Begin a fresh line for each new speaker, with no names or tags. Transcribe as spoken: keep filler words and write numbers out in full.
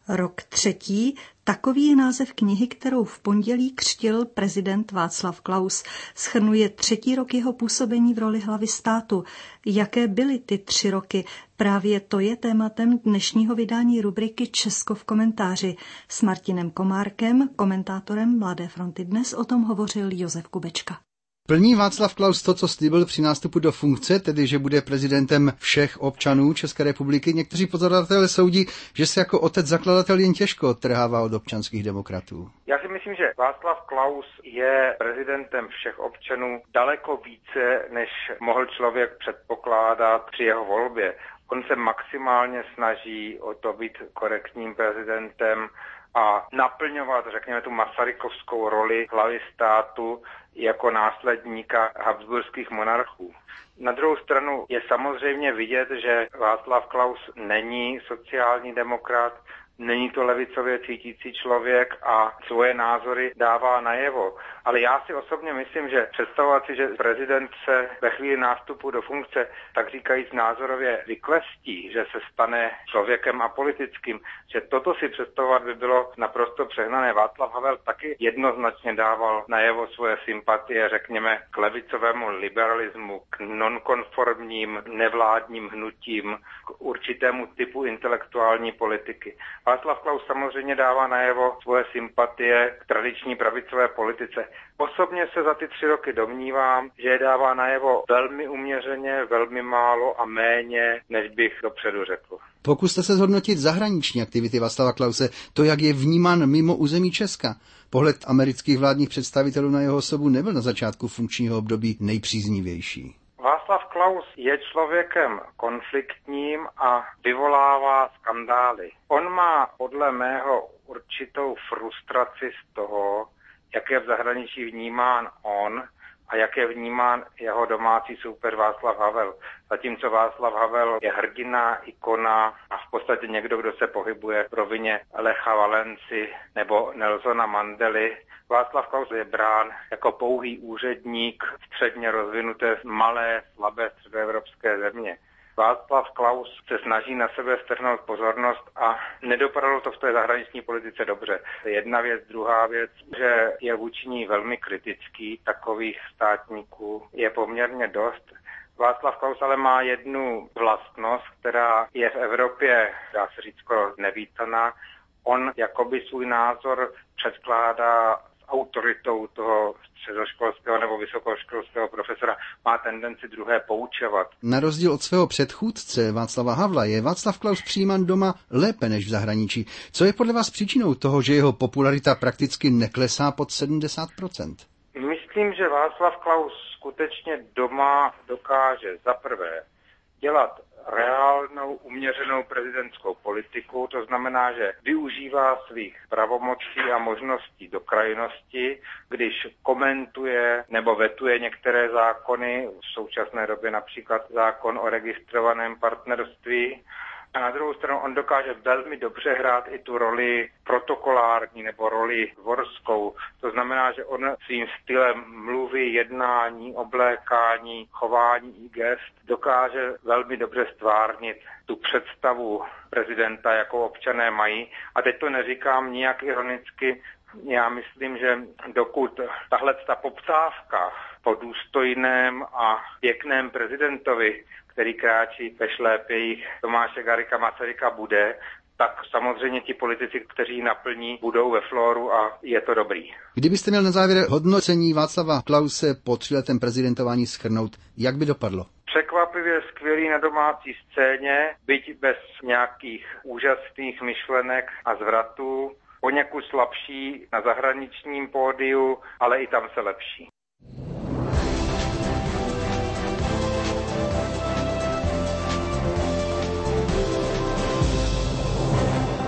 Rok třetí, takový je název knihy, kterou v pondělí křtil prezident Václav Klaus. Shrnuje třetí rok jeho působení v roli hlavy státu. Jaké byly ty tři roky? Právě to je tématem dnešního vydání rubriky Česko v komentáři. S Martinem Komárkem, komentátorem Mladé fronty Dnes, o tom hovořil Josef Kubečka.
Plní Václav Klaus to, co slíbil při nástupu do funkce, tedy že bude prezidentem všech občanů České republiky? Někteří pozorovatelé soudí, že se jako otec zakladatel jen těžko odtrhává od občanských demokratů.
Já si myslím, že Václav Klaus je prezidentem všech občanů daleko více, než mohl člověk předpokládat při jeho volbě. On se maximálně snaží o to být korektním prezidentem a naplňovat, řekněme, tu masarykovskou roli hlavy státu jako následníka habsburských monarchů. Na druhou stranu je samozřejmě vidět, že Václav Klaus není sociální demokrat, není to levicově cítící člověk a svoje názory dává najevo. Ale já si osobně myslím, že představovat si, že prezident se ve chvíli nástupu do funkce, tak říkajíc názorově vyklestí, že se stane člověkem apolitickým, že toto si představovat by bylo naprosto přehnané. Václav Havel taky jednoznačně dával najevo svoje sympatie, řekněme, k levicovému liberalismu, k nonkonformním nevládním hnutím, k určitému typu intelektuální politiky. Václav Klaus samozřejmě dává najevo svoje sympatie k tradiční pravicové politice. Osobně se za ty tři roky domnívám, že je dává najevo velmi uměřeně, velmi málo a méně, než bych dopředu řekl.
Pokuste se zhodnotit zahraniční aktivity Václava Klause, to, jak je vnímán mimo území Česka. Pohled amerických vládních představitelů na jeho osobu nebyl na začátku funkčního období nejpříznivější.
Václav Klaus je člověkem konfliktním a vyvolává skandály. On má podle mého určitou frustraci z toho, jak je v zahraničí vnímán on a jak je vnímán jeho domácí soupeř Václav Havel. Zatímco Václav Havel je hrdina, ikona a v podstatě někdo, kdo se pohybuje v rovině Lecha Valenci nebo Nelsona Mandely, Václav Klaus je brán jako pouhý úředník středně rozvinuté malé, slabé středoevropské země. Václav Klaus se snaží na sebe strhnout pozornost a nedopadlo to v té zahraniční politice dobře. Jedna věc, druhá věc, že je vůči ní velmi kritický, takových státníků je poměrně dost. Václav Klaus ale má jednu vlastnost, která je v Evropě, dá se říct, skoro nevítaná. On jakoby svůj názor předkládá autoritou toho středoškolského nebo vysokoškolského profesora, má tendenci druhé poučovat.
Na rozdíl od svého předchůdce Václava Havla je Václav Klaus přijímán doma lépe než v zahraničí. Co je podle vás příčinou toho, že jeho popularita prakticky neklesá pod sedmdesát procent?
Myslím, že Václav Klaus skutečně doma dokáže za prvé dělat reálnou, uměřenou prezidentskou politiku, to znamená, že využívá svých pravomocí a možností do krajnosti, když komentuje nebo vetuje některé zákony, v současné době například zákon o registrovaném partnerství. A na druhou stranu on dokáže velmi dobře hrát i tu roli protokolární nebo roli dvorskou. To znamená, že on svým stylem mluvy, jednání, oblékání, chování i gest dokáže velmi dobře stvárnit tu představu prezidenta, jakou občané mají. A teď to neříkám nijak ironicky. Já myslím, že dokud tahle ta poptávka po důstojném a pěkném prezidentovi, který kráčí ve šlépějích Tomáše Garrigua Masaryka, bude, tak samozřejmě ti politici, kteří naplní, budou ve flóru a je to dobrý.
Kdybyste měl na závěr hodnocení Václava Klause po tříletém prezidentování shrnout, jak by dopadlo?
Překvapivě skvělý na domácí scéně, byť bez nějakých úžasných myšlenek a zvratů, poněkud slabší na zahraničním pódiu, ale i tam se lepší.